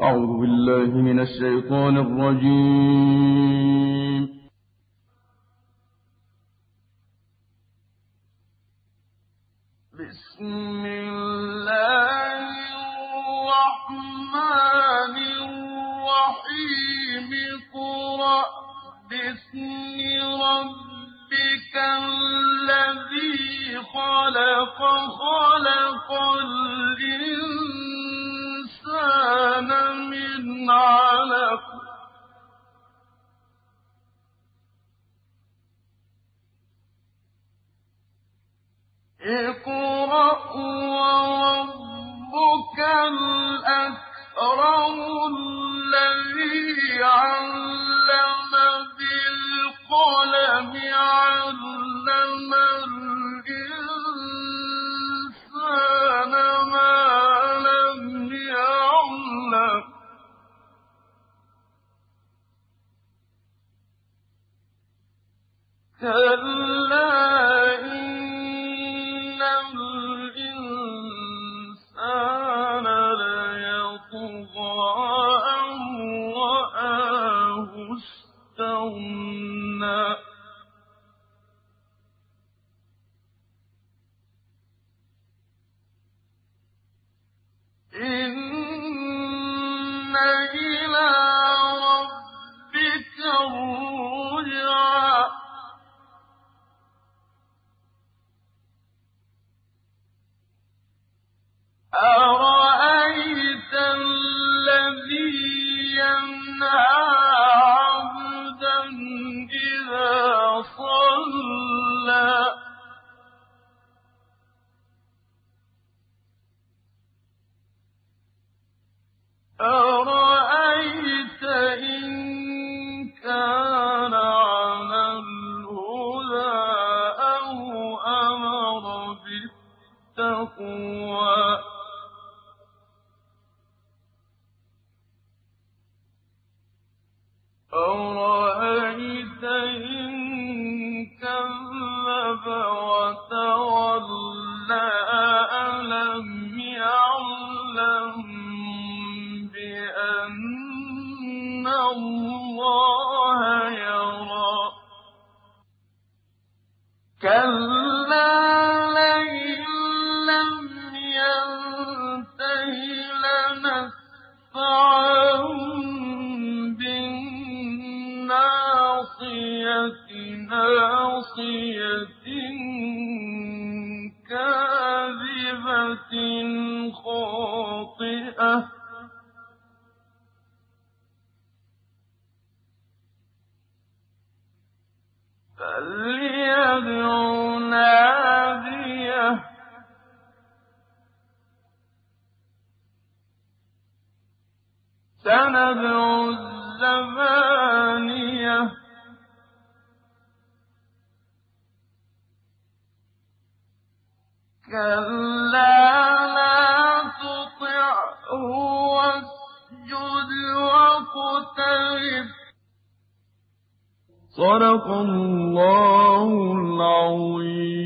أعوذ بالله من الشيطان الرجيم. بسم الله الرحمن الرحيم اقرأ باسم ربك الذي خلق خلق الإنسان من علق اقرأ وربك الأكرم الذي علم بالقلم علم الإنسان ما لم يعلم كلا إن الإنسان ليطغى أن رآه استغنى إن إلى ربك الرجعى أرأيت الذي ينهى عبدا إذا صلى أرأيت إن كان على الهدى أو أمر بالتقوى أرأيت إن كذب وتولى ألم يعلم بأن الله يرى كلا لئن لم ينته لنسفعا بالناصية ناصية كاذبة خاطئة فليدع ناديه سندع الزبانية كلا لا تطعه واسجد واقترب صدق الله العظيم.